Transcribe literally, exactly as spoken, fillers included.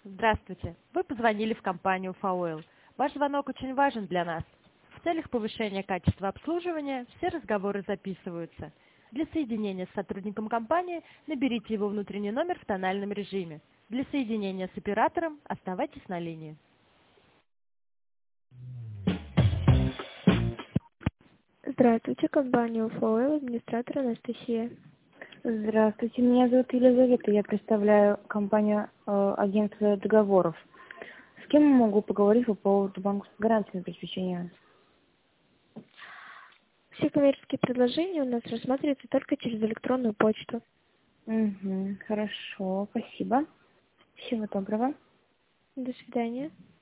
Здравствуйте. Вы позвонили в компанию Фауэл. Ваш звонок очень важен для нас. В целях повышения качества обслуживания все разговоры записываются. Для соединения с сотрудником компании наберите его внутренний номер в тональном режиме. Для соединения с оператором оставайтесь на линии. Здравствуйте, компания Фауэл, администратор Анастасия. Здравствуйте, меня зовут Елизавета, я представляю компанию э, агентства договоров. С кем я могу поговорить по поводу банковской гарантии на обеспечение? Все коммерческие предложения у нас рассматриваются только через электронную почту. Угу, хорошо, спасибо. Всего доброго. До свидания.